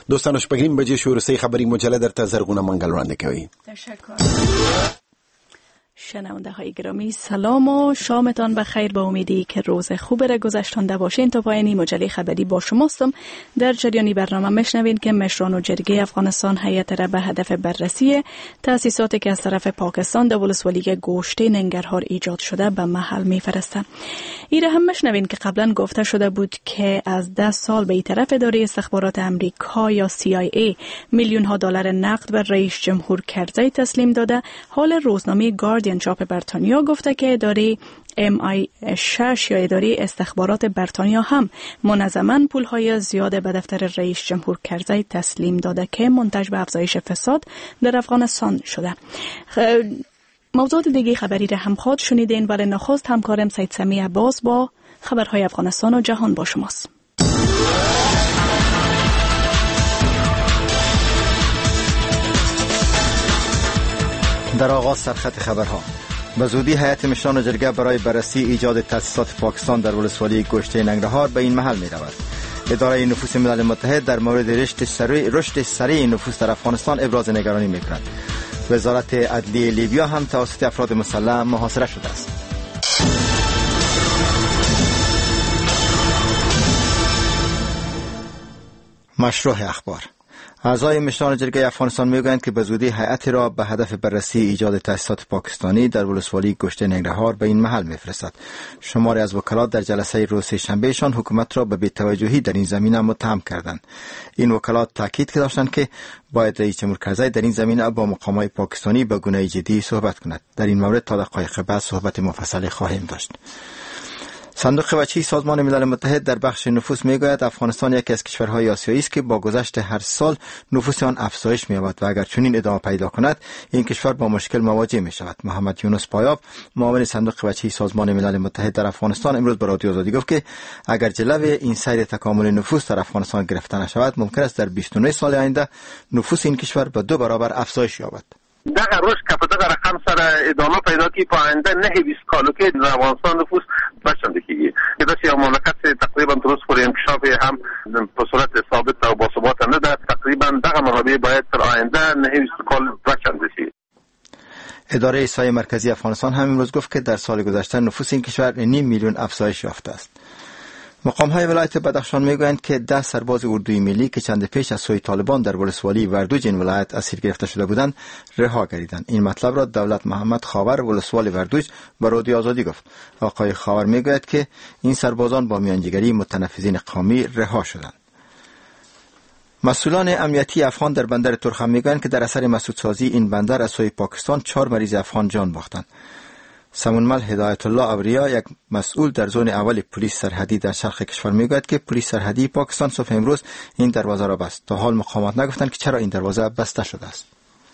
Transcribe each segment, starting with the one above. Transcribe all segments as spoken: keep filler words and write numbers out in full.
دوستان شپږ بجې شو رسي خبری مجله در ته زرغونه منګل وړاندې کوي. تشکر. شنونده های گرامی سلام و شامتان بخیر، با امیدی که روز خوب را گذشتانده باشین. تا پایانی مجله خبری با شماستم. در جریانی برنامه مشنوین که مشران و جرگه افغانستان هیئت را به هدف بررسی تأسیساتی که از طرف پاکستان در ولسوالی گوشته ننگرهار ایجاد شده به محل میفرسته. این را هم مشنوین که قبلا گفته شده بود که از ده سال به این طرف اداره استخبارات امریکا یا سی آی ای میلیون ها دلار نقد به رئیس جمهور کرزی تسلیم داده. حال روزنامه گاردین چاپ بریتانیا گفته که اداره ام آی شش یا اداره استخبارات بریتانیا هم منظما پولهای زیاد به دفتر رئیس جمهور کرزی تسلیم داده که منتج به افزایش فساد در افغانستان شده. موضوعات دیگه خبری را هم خود شنیدین، ولی نخست همکارم سید سمی عباس با خبرهای افغانستان و جهان با شماست. در آغاز سرخط خبرها: به زودی هیئت مشران جرگه برای بررسی ایجاد تأسیسات پاکستان در ولسوالی گوشته ننگرهار به این محل می رود. اداره نفوس ملل متحد در مورد رشد سریع رشد سریع نفوس در افغانستان ابراز نگرانی می کند. وزارت عدلیه لیبیا هم توسط افراد مسلح محاصره شده است. مشروع اخبار: اعضای مشران جرگه افغانستان میگویند که به زودی هیئتی را به هدف بررسی ایجاد تأسیسات پاکستانی در ولسوالی گوشته ننگرهار به این محل میفرستد. شماری از وکلات در جلسه روز سه‌شنبهشان حکومت را به بی‌توجهی در این زمینه متهم کردند. این وکلات تاکید داشتند که باید رئیس جمهور کرزی در این زمینه با مقامات پاکستانی به گونه جدی صحبت کند. در این مورد تا دقایق بعد صحبت مفصلی خواهیم داشت. صندوق وجهی سازمان ملل متحد در بخش نفوس میگوید افغانستان یکی از کشورهای آسیایی است که با گذشت هر سال نفوس آن افزایش می‌یابد و اگر چنین ادامه پیدا کند این کشور با مشکل مواجه می‌شود. محمد یونس پایاب، معاون صندوق وجهی سازمان ملل متحد در افغانستان، امروز به رادیو آزادی گفت که اگر جلوی این سیر تکامل نفوس در افغانستان گرفته نشود ممکن است در بیست و نه سال آینده نفوس این کشور به دو برابر افزایش یابد. دغه رشد که په دغه رقم سره ادامه پیدا کی په آینده نه بیست کالو کې د افغانستان نفوس بچنده کیږي که داسې یو مملکت تقریبا تر اوسه پورې انکشاف هم په صورت ثابت او باثبات نه ده. تقریبا دغه منابع باید تر آینده نه بیست کال بچنده شي. اداره احصای مرکزی افغانستان هم امروز گفت که در سال گذشته نفوس این کشور نیم میلیون افزایش یافته است. مقام‌های ولایت بدخشان میگویند که ده سرباز اردوی ملی که چند پیش از سوی طالبان در ولسوالی وردوج این ولایت اسیر گرفته شده بودند رها گردیدند. این مطلب را دولت محمد خاور ولسوالی وردوج به رادیو آزادی گفت. آقای خاور میگوید که این سربازان با میانجیگری متنفذین قومی رها شدند. مسئولان امنیتی افغان در بندر ترخم میگویند که در اثر مسدودسازی این بندر از سوی پاکستان چهار مریض افغان جان باختند. سمونمل هدایت الله اوریا، یک مسئول در زون اول پلیس سرحدی در شرق کشور میگوید که پلیس سرحدی پاکستان صبح امروز این دروازه را بست. تا حال مقامات نگفتند که چرا این دروازه بسته شده است.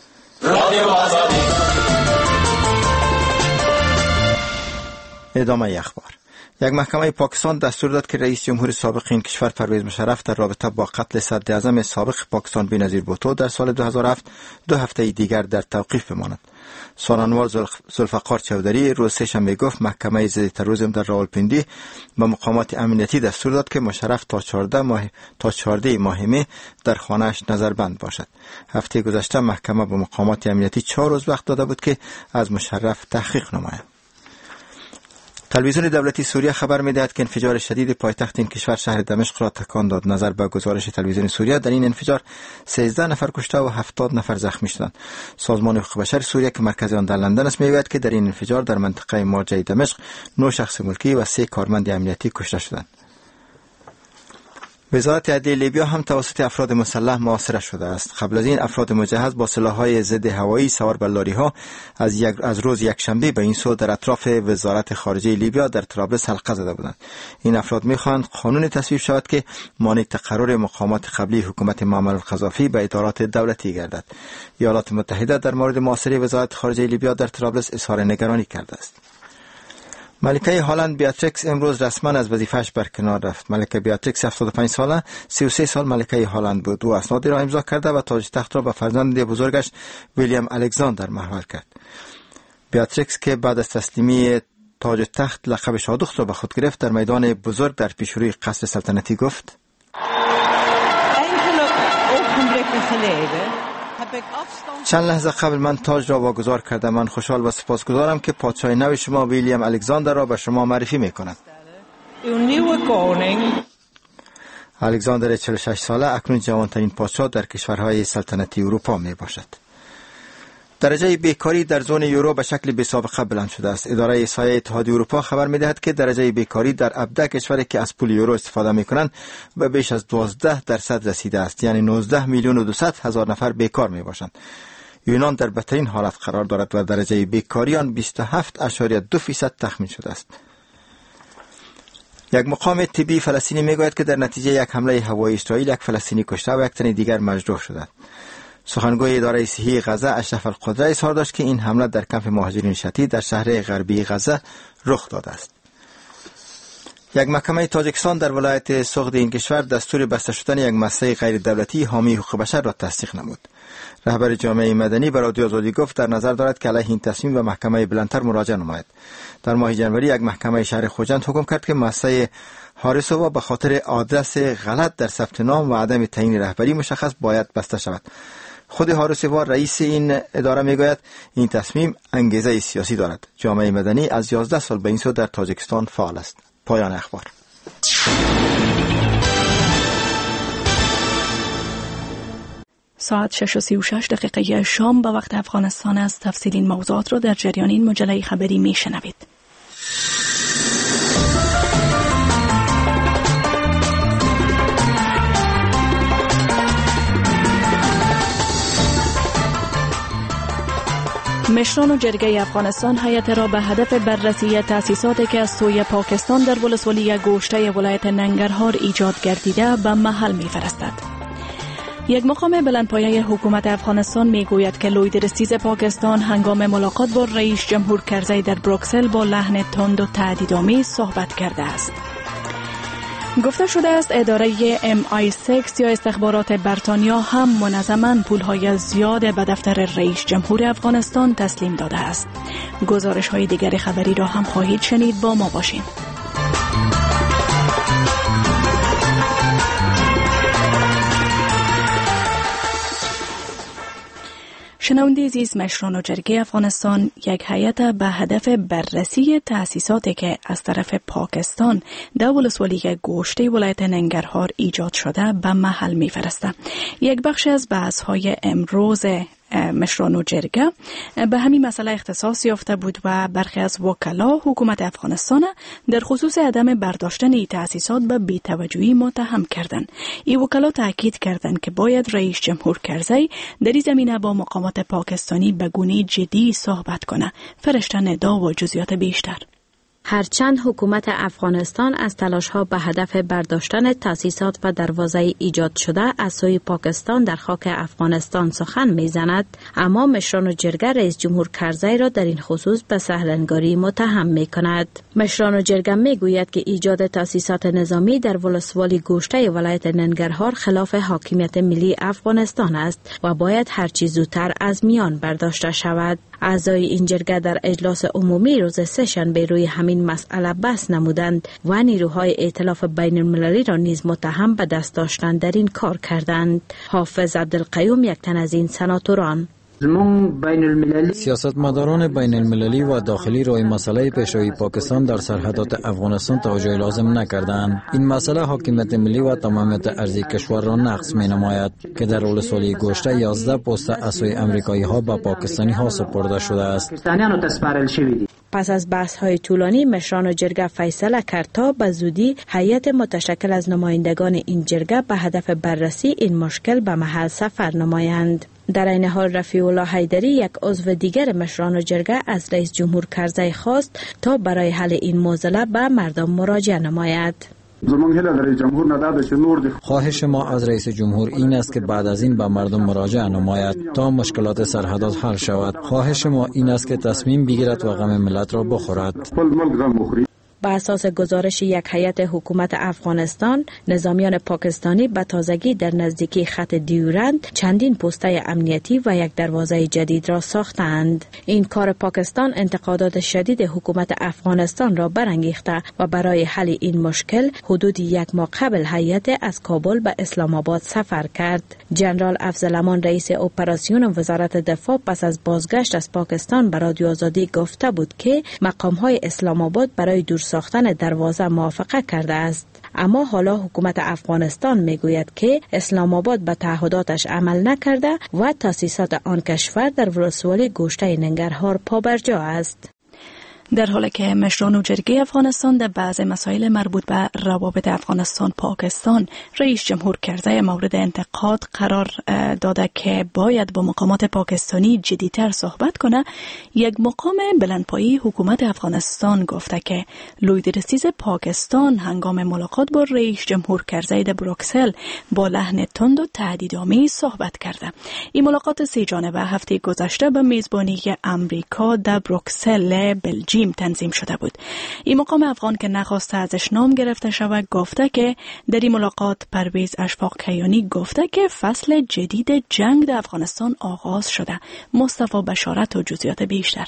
ادامه اخبار: یک محکمه پاکستان دستور داد که رئیس جمهور سابق این کشور پرویز مشرف در رابطه با قتل صدراعظم سابق پاکستان بینظیر بوتو در سال دو هزار و هفت دو هفته دیگر در توقیف بماند. سخنوار ذوالفقار چودری روز سه‌شنبه گفت محکمه ضد تروریسم در راولپیندی به مقامات امنیتی دستور داد که مشرف تا چهارده ماه تا چهارده ماه مه در خانه‌اش نظربند باشد. هفته گذشته محکمه به مقامات امنیتی چهار روز وقت داده بود که از مشرف تحقیق نمایند. تلویزیون دولتی سوریه خبر می‌دهد که انفجار شدید پایتخت این کشور شهر دمشق را تکان داد. نظر به گزارش تلویزیون سوریه در این انفجار سیزده نفر کشته و هفتاد نفر زخمی شدند. سازمان حقوق بشر سوریه که مرکز آن در لندن است می‌گوید که در این انفجار در منطقه مارجه دمشق نه شخص ملکی و سه کارمند امنیتی کشته شدند. وزارت عدلیه لیبیا هم توسط افراد مسلح محاصره شده است. قبل از این افراد مجهز با سلاح‌های ضد هوایی سوار بر لاری‌ها از یک از روز یکشنبه به این سو در اطراف وزارت خارجه لیبیا در طرابلس حلقه زده بودند. این افراد می‌خواهند قانون تصویب شود که مانع تقرر مقامات قبلی حکومت معمر القذافی به ادارات دولتی گردد. ایالات متحده در مورد محاصره وزارت خارجه لیبیا در طرابلس اظهار نگرانی کرده است. ملکه هالند بیاتریکس امروز رسما از وظیفه‌اش برکنار رفت. ملکه بیاتریکس هفتاد و پنج ساله، سی و سه سال ملکه هالند بود. او اسنادی را امضا کرده و تاج تخت را به فرزند بزرگش ویلیام الکساندر محول کرد. بیاتریکس که بعد از تسلیمی تاج تخت لقب شادوخت را به خود گرفت، در میدان بزرگ در پیشروی قصر سلطنتی گفت: چند لحظه قبل من تاج را واگذار کردم. من خوشحال و سپاسگزارم که پادشاه نو شما ویلیام الکساندر را به شما معرفی میکنم. الکساندر چهل و شش ساله اکنون جوانترین پادشاه در کشورهای سلطنتی اروپا می باشد. درجه بیکاری در زون یورو به شکل بی سابقه بلند شده است. اداره احصایه اتحادیه اروپا خبر می‌دهد که درجه بیکاری در هفده کشوری که از پول یورو استفاده می‌کنند به بیش از دوازده درصد رسیده است، یعنی نوزده میلیون و دویست هزار نفر بیکار میباشند. یونان در بدترین حالت قرار دارد و درجه بیکاری آن بیست و هفت ممیز دو فیصد تخمین شده است. یک مقام طبی فلسطینی میگوید که در نتیجه یک حمله هوایی اسرائیل یک فلسطینی کشته و یک تن دیگر مجروح شده. سخنگوی اداره صحی غزه اشرف القدره اظهار داشت که این حمله در کمپ مهاجرین شتی در شهر غربی غزه رخ داده است. یک محکمه تاجیکستان در ولایت سغد این کشور دستور بسته شدن یک مؤسسه غیر دولتی حامی حقوق بشر را تصدیق نمود. رهبر جامعه مدنی به رادیو آزادی گفت در نظر دارد که علیه این تصمیم به محکمه بلندتر مراجعه نماید. در ماه ژانویه یک محکمه شهر خوجند حکم کرد که مؤسسه هارسووا به خاطر آدرس غلط در ثبت نام و عدم تعیین رهبری مشخص باید بسته شود. خود هارسووا رئیس این اداره میگوید این تصمیم انگیزه سیاسی دارد. جامعه مدنی از یازده سال به این سو در تاجیکستان فعال است. پایان اخبار. ساعت شش و سی و شش دقیقه شام به وقت افغانستان است. تفصیل این موضوعات را در جریان این مجله خبری می شنوید. مشران و جرگه افغانستان هیئت را به هدف بررسی تأسیساتی که از سوی پاکستان در ولسوالی گوشته ولایت ننگرهار ایجاد گردیده به محل می‌فرستد. یک مقام بلندپایه حکومت افغانستان میگوید که لویدرستیز پاکستان هنگام ملاقات با رئیس جمهور کرزی در بروکسل با لحن تند و تهدیدآمیز صحبت کرده است. گفته شده است اداره ام آی سیکس یا استخبارات بریتانیا هم منظماً پولهای زیاد به دفتر رئیس جمهور افغانستان تسلیم داده است. گزارش های دیگر خبری را هم خواهید شنید. با ما باشین. شنونده عزیز، مشران و جرگه افغانستان یک هیئت به هدف بررسی تأسیساتی که از طرف پاکستان در ولسوالی گوشته ولایت ننگرهار ایجاد شده به محل می‌فرسته. یک بخش از بحث‌های امروز مشران و جرگه به همین مسئله اختصاص یافته بود و برخی از وکلا حکومت افغانستان در خصوص عدم برداشتن این تأسیسات به بی‌توجهی متهم کردند. این وکلا تاکید کردند که باید رئیس جمهور کرزی در این زمینه با مقامات پاکستانی به گونه جدی صحبت کنه. فرشته ندا و جزئیات بیشتر. هرچند حکومت افغانستان از تلاش‌ها به هدف برداشتن تأسیسات و دروازه ایجاد شده از سوی پاکستان در خاک افغانستان سخن می‌زند، اما مشران و جرگه رئیس جمهور کرزی را در این خصوص به سهلنگاری متهم می‌کند. مشران و جرگه می‌گوید که ایجاد تأسیسات نظامی در ولسوالی گوشته ولایت ننگرهار خلاف حاکمیت ملی افغانستان است و باید هرچی زودتر از میان برداشته شود. اعضای این جرگه در اجلاس عمومی روز سه‌شنبه روی همین مسئله بحث نمودند و نیروهای ائتلاف بین المللی را نیز متهم به دست داشتن در این کار کردند. حافظ عبدالقیوم یک تن از این سناتوران: سیاستمداران بین المللی و داخلی روی مسئله پیشروی پاکستان در سرحدات افغانستان توجه لازم نکردند. این مسئله حاکمیت ملی و تمامیت ارضی کشور را نقض می نماید که در ولسوالی گوشته یازده پست از سوی امریکایی ها به پاکستانی ها سپرده شده است. پس از بحث های طولانی مشران و جرگه فیصله کرد تا به زودی هیئت متشکل از نمایندگان این جرگه به هدف بررسی این مشکل به محل سفر نمایند. در این حال رفیع الله حیدری، یک عضو دیگر مشران و جرگه، از رئیس جمهور کرزی خواست تا برای حل این معضله به مردم مراجعه نماید. خواهش ما از رئیس جمهور این است که بعد از این به مردم مراجعه نماید تا مشکلات سرحدات حل شود. خواهش ما این است که تصمیم بگیرد و غم ملت را بخورد. با اساس گزارش یک هیئت حکومت افغانستان، نظامیان پاکستانی به تازگی در نزدیکی خط دیورند چندین پوسته امنیتی و یک دروازه جدید را ساختند. این کار پاکستان انتقادات شدید حکومت افغانستان را برانگیخته و برای حل این مشکل حدود یک ماه قبل هیئت از کابل به اسلام آباد سفر کرد. جنرال افضل امان رئیس اپراسیون وزارت دفاع پس از بازگشت از پاکستان به رادیو آزادی گفته بود که مقام‌های اسلام آباد برای دور ساختن دروازه موافقت کرده است. اما حالا حکومت افغانستان میگوید که اسلام آباد به تعهداتش عمل نکرده و تاسیسات آن کشور در ولسوالی گوشته ننگرهار پابرجا است. در حالی که مشران و جرگه افغانستان در بعض مسائل مربوط به روابط افغانستان پاکستان رئیس جمهور کرزی مورد انتقاد قرار داده که باید با مقامات پاکستانی جدیتر صحبت کنه، یک مقام بلندپایه حکومت افغانستان گفته که لویدرسیز پاکستان هنگام ملاقات با رئیس جمهور کرزی در بروکسل با لحن تند و تهدیدآمیز صحبت کرده. این ملاقات سه جانبه هفته گذشته به میزبانی امریکا در بروکسل بلژیم تنظیم شده بود. این مقام افغان که نخواسته ازش نام گرفته شود گفته که در این ملاقات پرویز اشفاق کیانی گفته که فصل جدید جنگ در افغانستان آغاز شده. مصطفی بشارت و جزئیات بیشتر.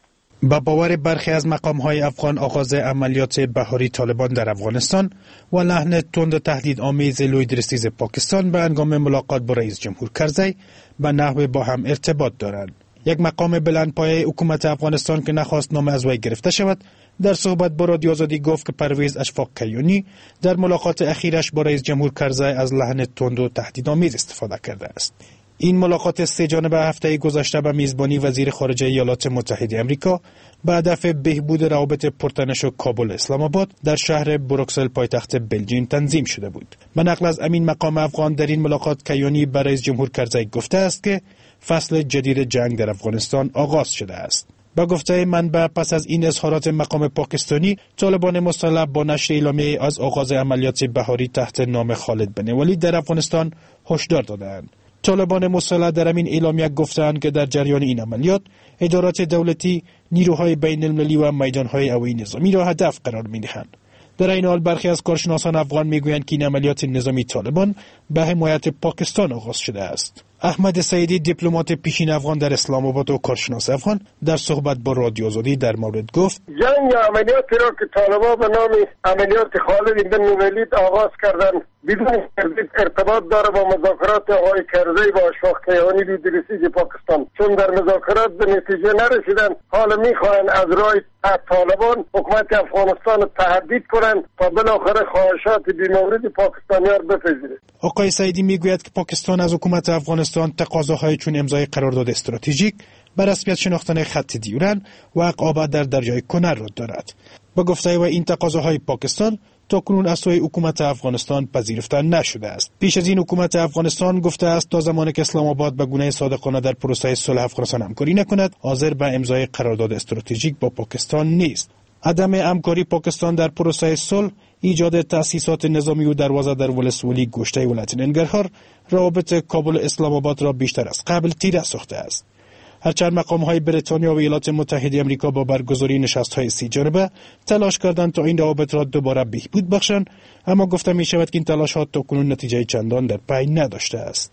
با باور برخی از مقام‌های افغان آغاز عملیات بهاری طالبان در افغانستان و لحن تند تهدید آمیز لویدرسیز پاکستان به هنگام ملاقات با رئیس جمهور کرزی به نحو با هم ارتباط دارند. یک مقام بلندپایه حکومت افغانستان که نخواست نام از وی گرفته شود در صحبت با رادیو آزادی گفت که پرویز اشفاق کیانی در ملاقات اخیرش با رئیس جمهور کرزی از لحن تند و تهدیدآمیز استفاده کرده است. این ملاقات سه جانبه هفته گذشته به میزبانی وزیر خارجه ایالات متحده آمریکا به هدف بهبود روابط پرتنش و کابل اسلام آباد در شهر بروکسل پایتخت بلژیم تنظیم شده بود. به نقل از امین مقام افغان در این ملاقات کیانی به رئیس جمهور کرزی گفته است که فصل جدید جنگ در افغانستان آغاز شده است. با گفته منبع پس از این اظهارات مقام پاکستانی، طالبان مسلح با نشر اعلامیه از آغاز عملیات بهاری تحت نام خالد بن ولید در افغانستان هشدار دادند. طالبان مسلح در این اعلامیه گفتند که در جریان این عملیات ادارات دولتی، نیروهای بین المللی و میدانهای هوایی نظامی را هدف قرار می‌دهند. در این حال برخی از کارشناسان افغان میگویند که این عملیات نظامی طالبان به حمایت پاکستان آغاز شده است. احمد سعیدی دیپلمات پیشین افغان در اسلام آباد و کارشناس افغان در صحبت با رادیو آزادی در مورد گفت جنگ عملیاتی را که طالبان به نام عملیات خالد بن ولید آغاز کردند بدون تردید ارتباط داره با مذاکرات آقای کرزی با اشفاق کیانی لویدرسیز پاکستان، چون در مذاکرات به نتیجه نرسیدند. حالا میخواهند از راه طالبان حکومت افغانستان تهدید کنند تا بالاخره خواهشات بی‌مورد پاکستانیان بپذیرد. آقای سعیدی میگوید که پاکستان از حکومت افغانستان تقاضاهای چون امضای قرارداد استراتژیک، بر رسمیت شناختن خط دیورن و اقامت در دریای کنر را دارد. با گفته و این تقاضاهای پاکستان تاکنون از سوی حکومت افغانستان پذیرفته نشده است. پیش از این حکومت افغانستان گفته است تا زمانی که اسلام آباد به گونه صادقانه در پروسه صلح افغانستان همکاری نکند، حاضر به امضای قرارداد استراتژیک با پاکستان نیست. عدم همکاری پاکستان در پروسه صلح، ایجاد تأسیسات نظامی و دروازه در ولسوالی گوشته ولایت ننگرهار روابط کابل اسلام آباد را بیشتر از قبل تیره ساخته است. هرچند مقام‌های بریتانیا و ایالات متحده آمریکا با برگزاری نشست‌های سی جانبه تلاش کردند تا این روابط را دوباره بهبود بخشند، اما گفته می‌شود که این تلاش‌ها تاکنون نتیجه چندان در پی نداشته است.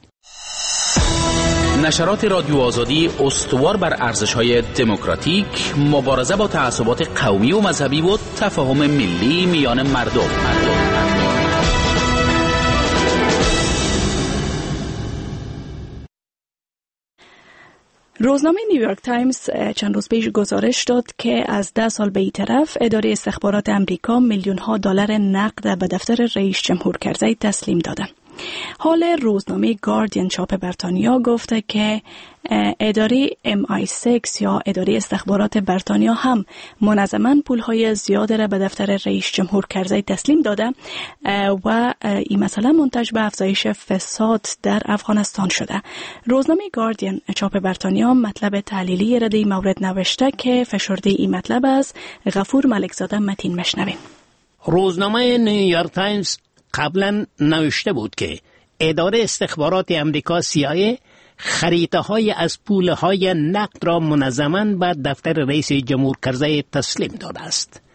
نشرات رادیو آزادی استوار بر ارزش‌های دموکراتیک، مبارزه با تعصبات قومی و مذهبی و تفاهم ملی میان مردم. مردم. روزنامه نیویورک تایمز چند روز پیش گزارش داد که از ده سال به این طرف اداره استخبارات امریکا میلیون ها دلار نقد به دفتر رئیس جمهور کرزی تسلیم دادند. حال روزنامه گاردین چاپ بریتانیا گفته که اداره ام آی سیکس یا اداره استخبارات بریتانیا هم منظما پولهای زیاد را به دفتر رئیس جمهور کرزی تسلیم داده و این مسئله منتج به افزایش فساد در افغانستان شده. روزنامه گاردین چاپ بریتانیا مطلب تحلیلی را در این مورد نوشته که فشرده این مطلب از غفور ملکزاده متین مشنویم. روزنامه نیویورک تایمز قبلا نوشته بود که اداره استخبارات امریکا سی آی ای خریطه های از پول های نقد را منظما به دفتر رئیس جمهور کرزی تسلیم داده است.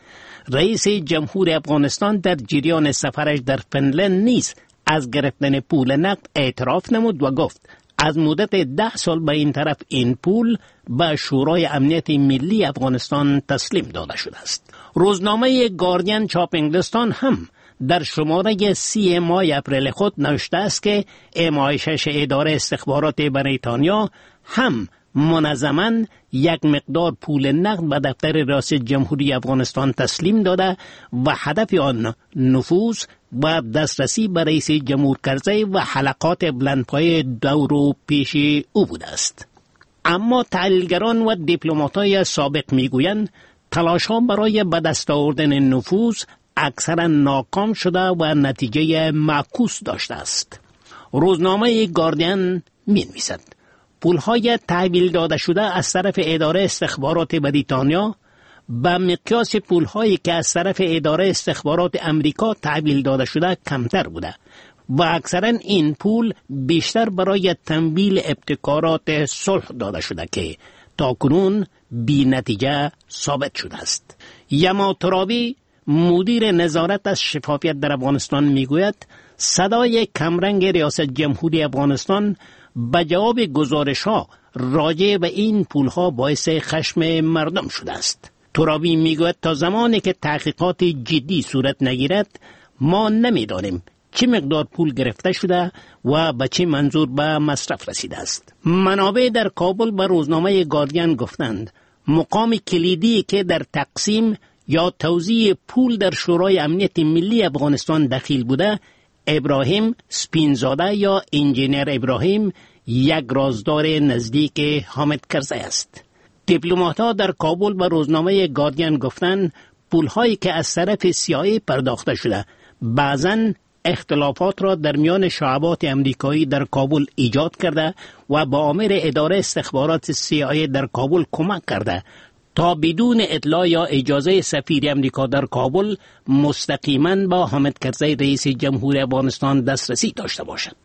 رئیس جمهور افغانستان در جریان سفرش در فنلند نیز از گرفتن پول نقد اعتراف نمود و گفت از مدت ده سال به این طرف این پول به شورای امنیت ملی افغانستان تسلیم داده شده است. روزنامه گاردین چاپ انگلستان هم در شماره سی ماه اپریل خود نوشته است که ام آی شش اداره استخبارات بریتانیا هم منظما یک مقدار پول نقد به دفتر ریاست جمهوری افغانستان تسلیم داده و هدف آن نفوذ و دسترسی به رئیس جمهور کرزی و حلقات بلندپایه دور و پیش او بوده است. اما تحلیلگران و دیپلمات‌های سابق میگویند تلاش‌ها برای به دست آوردن نفوذ اکثرا ناکام شده و نتیجه معکوس داشته است. روزنامه گاردین می‌نویسد پول‌های تحویل داده شده از طرف اداره استخبارات بریتانیا به مقیاس پول‌هایی که از طرف اداره استخبارات امریکا تحویل داده شده کمتر بوده و اکثرا این پول بیشتر برای تمویل ابتکارات صلح داده شده که تاکنون بی نتیجه ثابت شده است. یما ترابی مدیر نظارت از شفافیت در افغانستان میگوید صدای کمرنگ ریاست جمهوری افغانستان به جواب گزارش ها راجع به این پول ها باعث خشم مردم شده است. ترابی میگوید تا زمانی که تحقیقات جدی صورت نگیرد ما نمیدانیم چه مقدار پول گرفته شده و به چه منظور به مصرف رسیده است. منابع در کابل به روزنامه گاردین گفتند مقام کلیدی که در تقسیم یا توزیع پول در شورای امنیت ملی افغانستان دخیل بوده ابراهیم سپینزاده یا انجینیر ابراهیم یک رازدار نزدیک حامد کرزی است. دیپلمات‌ها در کابل به روزنامه گاردین گفتند پول‌هایی که از طرف سی‌آی‌ای پرداخته شده بعضاً اختلافات را در میان شعبات امریکایی در کابل ایجاد کرده و با آمر اداره استخبارات سی‌آی‌ای در کابل کمک کرده تا بدون اطلاع یا اجازه سفیر امریکا در کابل مستقیما با حامد کرزی رئیس جمهور افغانستان دسترسی داشته باشد.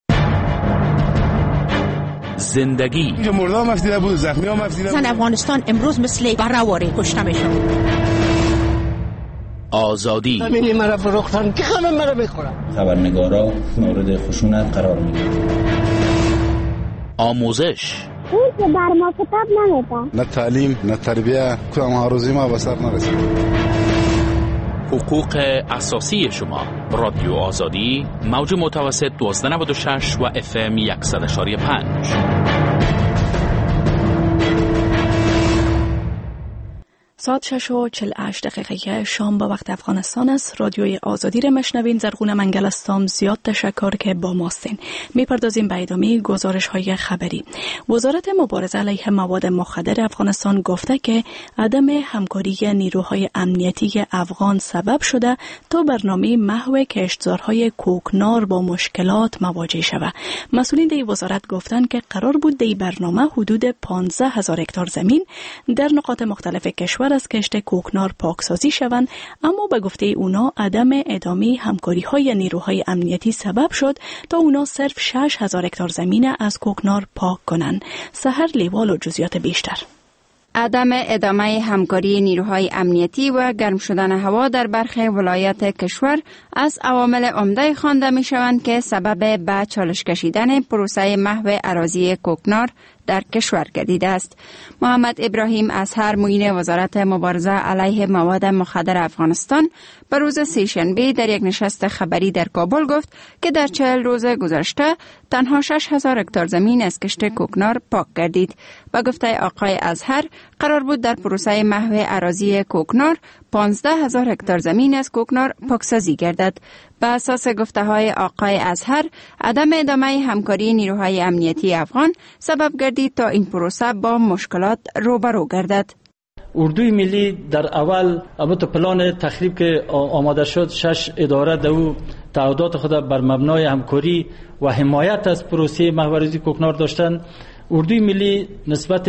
زندگی مردم مفدیده بود، زخمی ها مفدیده بود. زن افغانستان امروز مثل برهواری کشته میشن. آزادی همینی مرا فروختن که همه مرا میخورن. خبرنگارا مورد خشونت قرار میگیرن. آموزش اون که بر ما کتاب نمیده. نه تعلیم نه تربیه کدام هاروزی ما به سر نرسید. حقوق اساسی شما. رادیو آزادی موج متوسط دوازده نود و شش و اف ام صد و پنج. ساعت شش و چل و هشت دقیقه شام با وقت افغانستان است. رادیوی آزادی را مشنوین. زرغون منگل هستم. زیاد تشکر که با ماستین. میپردازیم به ادامه گزارش های خبری. وزارت مبارزه علیه مواد مخدر افغانستان گفته که عدم همکاری نیروهای امنیتی افغان سبب شده تا برنامه محو کشتزارهای کوکنار با مشکلات مواجه شود. مسئولین دی وزارت گفتند که قرار بود دی برنامه حدود پانزده هزار هکتار زمین در نقاط مختلف کشور از کشت کوکنار پاکسازی شوند، اما به گفته اونا عدم ادامه همکاری های نیروهای امنیتی سبب شد تا اونا صرف شش هزار هکتار زمین از کوکنار پاک کنند. سحر لیوال و جزئیات بیشتر. عدم ادامه همکاری نیروهای امنیتی و گرم شدن هوا در برخی ولایات کشور از عوامل عمده خوانده می شوند که سبب به چالش کشیدن پروسه محو اراضی کوکنار در کشور گردیده است. محمد ابراهیم اصهر معین وزارت مبارزه علیه مواد مخدر افغانستان به روز سه‌شنبه در یک نشست خبری در کابل گفت که در چهل روز گذشته تنها شش هزار هکتار زمین از کشت کوکنار پاک گردید. با گفته آقای اصهر قرار بود در پروسه محو اراضی کوکنار پانزده هزار هکتار زمین از کوکنار پاکسازی گردد. به اساس گفته های آقای اصهر عدم ادامه همکاری نیروهای امنیتی افغان سبب گردید تا این پروسه با مشکلات روبرو گردد. اردوی ملی در اول البته پلان تخریب که آماده شد شش اداره دو تعهدات خود بر مبنای همکاری و حمایت از پروسه محو اراضی کوکنار داشتند. اردوی ملی نسبت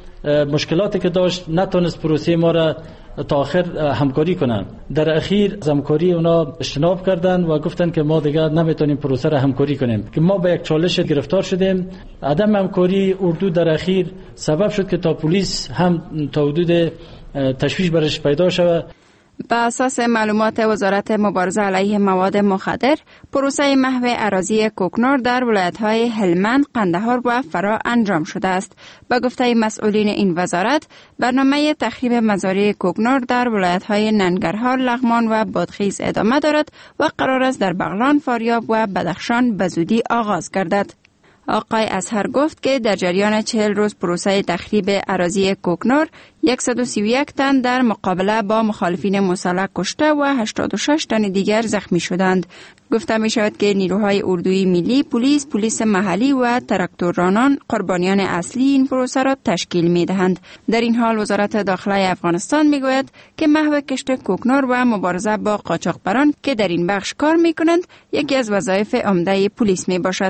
مشکلاتی که داشت نتونست پروسه ما را تا آخر همکاری کنند. در اخیر همکاری اونا اجتناب کردند و گفتند که ما دیگه نمیتونیم پروسه را همکاری کنیم که ما به یک چالش گرفتار شدیم. عدم همکاری اردو در اخیر سبب شد که تا پلیس هم تا حدود تشویش برش پیدا شود. بر اساس معلومات وزارت مبارزه علیه مواد مخدر، پروسه محو اراضی کوکنار در ولایت‌های هلمند، قندهار و فرا انجام شده است. به گفته مسئولین این وزارت، برنامه تخریب مزارع کوکنار در ولایت‌های ننگرهار، لغمان و بادغیس ادامه دارد و قرار است در بغلان، فاریاب و بدخشان به زودی آغاز گردد. آقای اظهر گفت که در جریان چهل روز پروسه تخریب اراضی کوکنار صد و سی و یک تن در مقابله با مخالفین مسلح کشته و هشتاد و شش تن دیگر زخمی شدند. گفته می شود که نیروهای اردوی ملی، پلیس، پلیس محلی و تراکتوررانان قربانیان اصلی این پروسه را تشکیل می دهند. در این حال وزارت داخله افغانستان می گوید که محو کشت کوکنار و مبارزه با قاچاقبران که در این بخش کار می کنند یکی از وظایف عمده پلیس می باشد.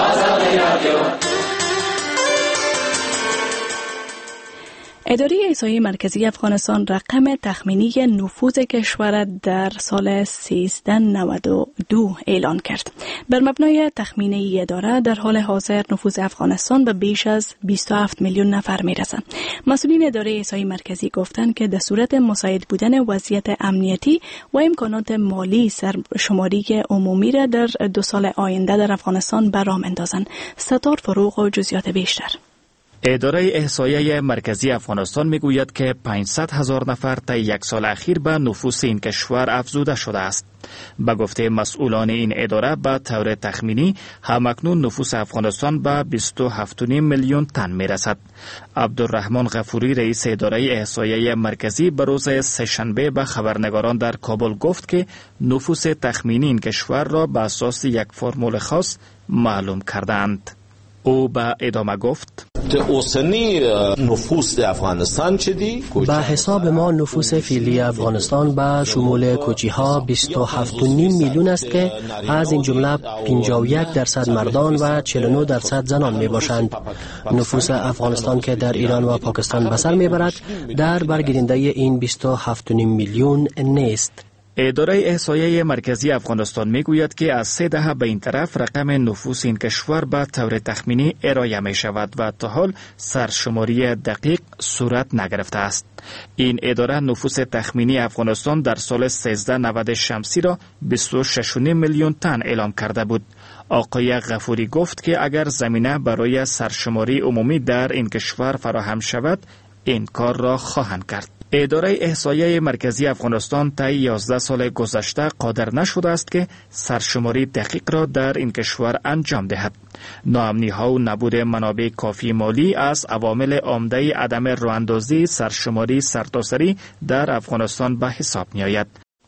اداره احصایی مرکزی افغانستان رقم تخمینی نفوذ کشور در سال سیزده نود و دو اعلان کرد. بر مبنای تخمین این اداره در حال حاضر نفوذ افغانستان به بیش از بیست و هفت میلیون نفر میرسد. مسئولین اداره احصایی مرکزی گفتند که در صورت مساعد بودن وضعیت امنیتی و امکانات مالی سرشماری عمومی را در دو سال آینده در افغانستان برآ اندازند. ستار فروغ و جزئیات بیشتر. اداره احصایه مرکزی افغانستان میگوید که پانصد هزار نفر تا یک سال اخیر به نفوس این کشور افزوده شده است. به گفته مسئولان این اداره به طور تخمینی همکنون نفوس افغانستان به بیست و هفت و نیم میلیون تن میرسد. عبدالرحمن غفوری رئیس اداره احصایه مرکزی به روز سه‌شنبه به خبرنگاران در کابل گفت که نفوس تخمینی این کشور را به اساس یک فرمول خاص معلوم کردند. او به ادامه گفت اوسنی نفوس افغانستان چدی؟ به حساب ما نفوس فعلی افغانستان به شمول کوچی ها بیست و هفت و نیم میلیون است که از این جمله پنجاه و یک درصد مردان و چهل و نه درصد زنان می باشند. نفوس افغانستان که در ایران و پاکستان به سر می برد در برگیرنده این بیست و هفت و نیم میلیون نیست. اداره احصایه مرکزی افغانستان میگوید که از سه دهه به این طرف رقم نفوس این کشور به طور تخمینی ارائه می شود و تا حال سرشماری دقیق صورت نگرفته است. این اداره نفوس تخمینی افغانستان در سال سیزده نود شمسی را بیست و شش و نیم میلیون تن اعلام کرده بود. آقای غفوری گفت که اگر زمینه برای سرشماری عمومی در این کشور فراهم شود، این کار را خواهند کرد. اداره احصایه مرکزی افغانستان طی یازده سال گذشته قادر نشده است که سرشماری دقیق را در این کشور انجام دهد. ناامنی ها و نبود منابع کافی مالی از عوامل عمده عدم راه‌اندازی سرشماری سرتاسری در افغانستان به حساب می آید.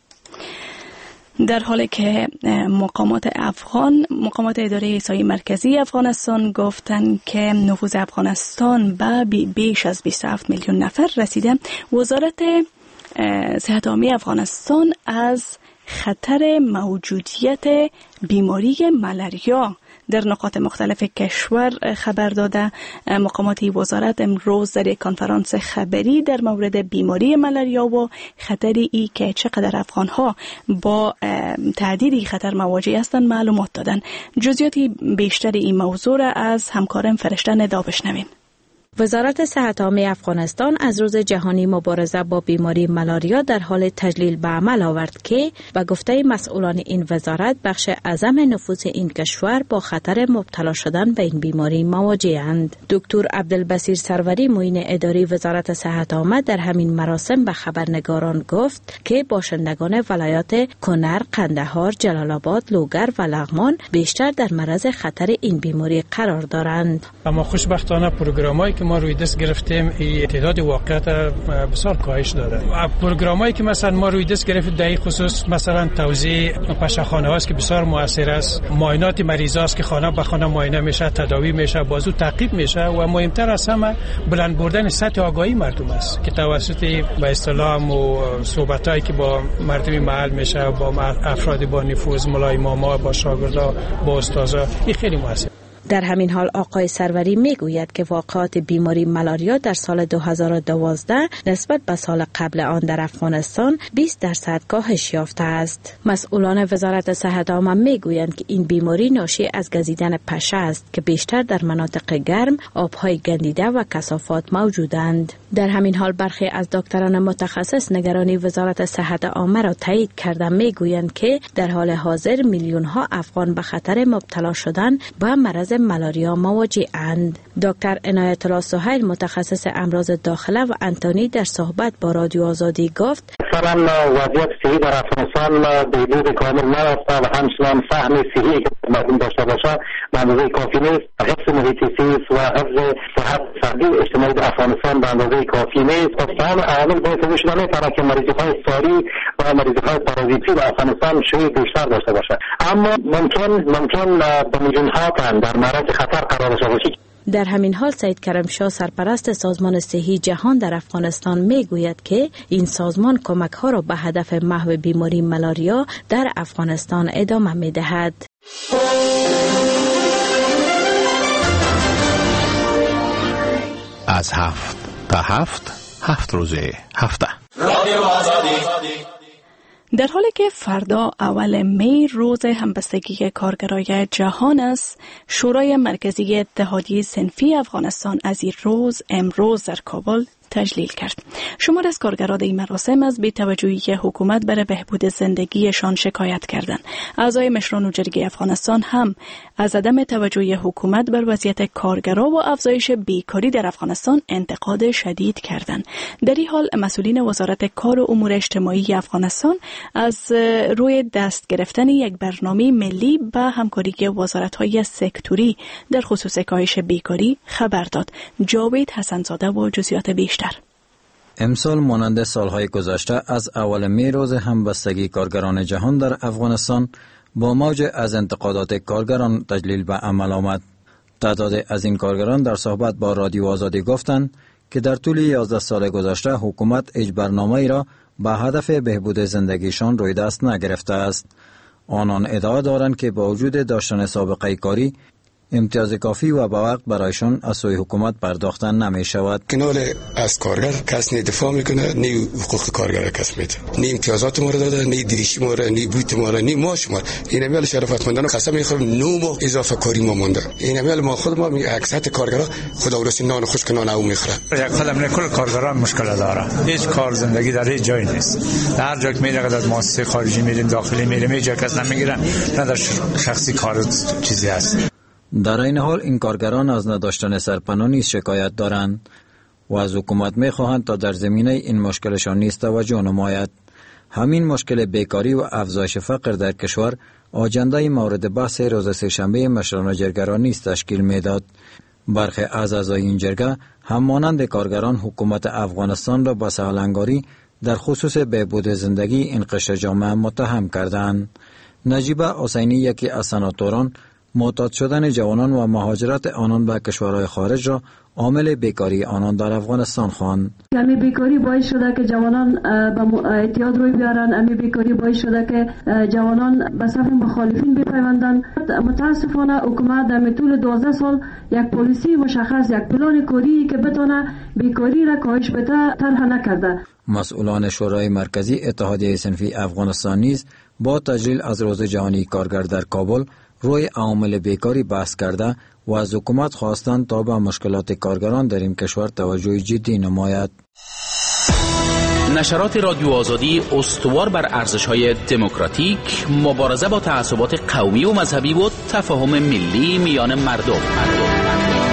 در حالی که مقامات افغان مقامات اداره احصایی مرکزی افغانستان گفتند که نفوذ افغانستان به بیش از بیست و هفت میلیون نفر رسیده، وزارت صحت عامه افغانستان از خطر موجودیت بیماری ملاریا در نقاط مختلف کشور خبر داده. مقامات وزارت امروز در یک کنفرانس خبری در مورد بیماری ملاریا و خطری ای که چقدر افغانها با تهدید این خطر مواجه هستند معلومات دادند. جزئیاتی بیشتر این موضوع را از همکارم فرشته ندا بشنویم. وزارت صحت عامه افغانستان از روز جهانی مبارزه با بیماری ملاریا در حال تجلیل به عمل آورد که به گفته مسئولان این وزارت بخش اعظم نفوس این کشور با خطر مبتلا شدن به این بیماری مواجه‌اند. دکتر عبدالبصیر سروری معین اداری وزارت صحت عامه در همین مراسم به خبرنگاران گفت که باشندگان ولایات کنر، قندهار، جلال آباد، لوگر و لغمان بیشتر در معرض خطر این بیماری قرار دارند. اما خوشبختانه پروگرامایی که ما روی دست گرفتیم این تعداد واقعیت بسیار کاهش داده. پروگرامایی که مثلا ما روی دست گرفتیم در این خصوص مثلا توزیع پشخانه هاست که بسیار موثر است، معاینات مریض هاست که خانه به خانه معاینه میشه، تداوی میشه، بازو تعقیب میشه و مهمتر از همه بلند بردن سطح آگاهی مردم است که توسط به اصطلاح و صحبتایی که با مردم محل میشه، با افراد با نفوذ، ملای ماما، با شاگردا، با استادا، این خیلی موثر. در همین حال آقای سروری میگوید که واقعات بیماری ملاریا در سال دو هزار و دوازده نسبت به سال قبل آن در افغانستان بیست درصد کاهش یافته است. مسئولان وزارت صحت عامه میگویند که این بیماری ناشی از گزیدن پشه است که بیشتر در مناطق گرم، آبهای گندیده و کثافات موجودند. در همین حال برخی از دکتران متخصص نگرانی وزارت صحت عامه را تایید کرده میگویند که در حال حاضر میلیون ها افغان به خطر مبتلا شدن به مرض ملاریا مواجه‌اند. دکتر عنایت الله سهیل متخصص امراض داخله و انتانی در صحبت با رادیو آزادی گفت: مثلا وضعیت صحی در افغانستان بهبود کامل نیافته و همچنان فهم صحی که مردم داشته باشه به اندازه کافی نیست. حفظ محیط زیست و حفظ صحت فردی اجتماعی در افغانستان به اندازه کافی نیست. و تمام عوامل باعث شده میتونه که مریضی‌های ساری و مریضی‌های پارازیتی در افغانستان شیوع بیشتر داشته باشه. اما ممکن ممکن به میلیون‌ها تن در معرض خطر قرار داشته باشه. در همین حال سید کرمشاه سرپرست سازمان صحی جهان در افغانستان میگوید که این سازمان کمک ها را به هدف محو بیماری ملاریا در افغانستان ادامه میدهد. از هفت تا هفت هفت روزه هفته در حالی که فردا اول می روز همبستگی کارگرای جهان است، شورای مرکزی اتحادیه صنفی افغانستان از این روز امروز در کابل تجلیل کرد. شمار از کارگران این مراسم از بی‌توجهی حکومت برای بهبود زندگیشان شکایت کردند. اعضای مشران جرگه افغانستان هم از عدم توجهی حکومت بر وضعیت کارگران و افزایش بیکاری در افغانستان انتقاد شدید کردند. در این حال مسئولین وزارت کار و امور اجتماعی افغانستان از روی دست گرفتن یک برنامه ملی به همکاری وزارت‌های سکتوری در خصوص کاهش بیکاری خبر داد. جاوید حسن‌زاده و جزئیات بیشتر. امسال مانند سالهای گذشته از اول می روز همبستگی کارگران جهان در افغانستان با موج از انتقادات کارگران تجلیل به عمل آمد. تعداد از این کارگران در صحبت با رادیو آزادی گفتند که در طول یازده سال گذشته حکومت هیچ برنامه‌ای را به هدف بهبود زندگیشان روی دست نگرفته است. آنان ادعا دارند که با وجود داشتن سابقه کاری امتیاز کافی و با وقت برایشان از سوی حکومت پرداختن نمی شود. کنال از کارگر کس نه دفاع میکنه، نه حقوق کارگر کس میده، نه امتیازات ما رو داده، نه دریشی ما رو، نه بوت ما رو، نه ماش ما. این امیال شرافتمندانه قسم میخورم نو ما اضافه کاری ما مونده. این امیال ما خود ما اکثریت کارگرا خدا ورسی نان خشک نان او میخوره. یک خدم نه کل کارگران مشکل داره. هیچ کار زندگی در هیچ جای نیست. در جا که میره از مؤسسه خارجی میریم داخلی میریم هیچ کس نمیگیره. نه در شخصی کار چیزی هست. در این حال این کارگران از نداشتن سرپناه نیز شکایت دارند و از حکومت می خواهند تا در زمینه این مشکلشان نیز توجه نماید. همین مشکل بیکاری و افزایش فقر در کشور آجنده مورد بحث روز سه‌شنبه مشران جرگه را نیز تشکیل میداد. برخی از اعضای این جرگه هم مانند کارگران حکومت افغانستان را به سهلنگاری در خصوص بهبود زندگی این قشر جامعه متهم کردند. نجیبه حسینی یکی از سناتوران معتاد شدن جوانان و مهاجرت آنان به کشورهای خارج را عامل بیکاری آنان در افغانستان خواند. امی بیکاری باعث شده که جوانان به اعتیاد روی بیارن، امی بیکاری باعث شده که جوانان به صف مخالفین بپیوندند. متاسفانه حکومت در طول دوازده سال یک پالیسی مشخص، یک پلان کاری که بتونه بیکاری را کاهش بده طرح نکرده. مسئولان شورای مرکزی اتحادیه صنفی افغانستان نیز با تجلیل از روز جهانی کارگر در کابل روی عوامل بیکاری بحث کرده و از حکومت خواستند تا به مشکلات کارگران در این کشور توجه جدی نماید. نشرات رادیو آزادی استوار بر ارزش‌های دموکراتیک، مبارزه با تعصبات قومی و مذهبی و تفاهم ملی میان مردم. مردم.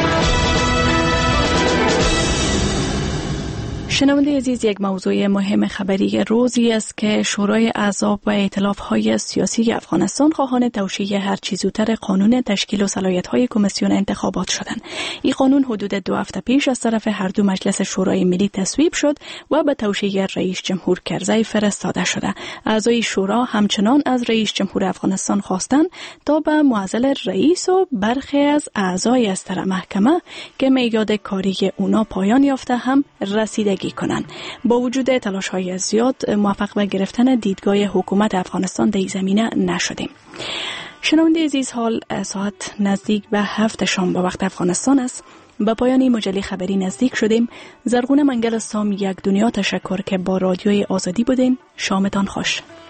شنونده عزیز، یک موضوع مهم خبری روزی است که شورای احزاب و ائتلاف‌های سیاسی افغانستان خواهان توشیح هر چه زودتر قانون تشکیل و صلاحیت‌های کمیسیون انتخابات شدند. این قانون حدود دو هفته پیش از طرف هر دو مجلس شورای ملی تصویب شد و به توشیح رئیس جمهور کرزی فرستاده شده. اعضای شورا همچنان از رئیس جمهور افغانستان خواستند تا به معزل رئیس و برخی از اعضای استر محکمه که میعاد کاری اونا پایان یافته هم رسیدگی کنند. با وجود تلاش‌های زیاد موفق به گرفتن دیدگاه حکومت افغانستان در این زمینه نشدیم. شنونده عزیز، حال ساعت نزدیک به هفت شام به وقت افغانستان است. به پایان مجله خبری نزدیک شدیم. زرغون منگل استام یک دنیا تشکر که با رادیوی آزادی بودین. شامتان خوش.